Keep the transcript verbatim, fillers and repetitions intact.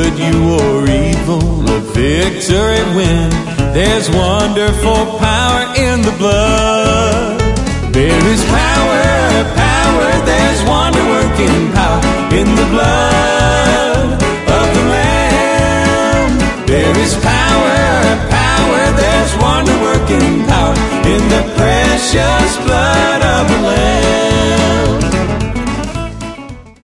good, you or evil, a victory win. There's wonderful power in the blood. There is power, power, there's wonder-working power in the blood.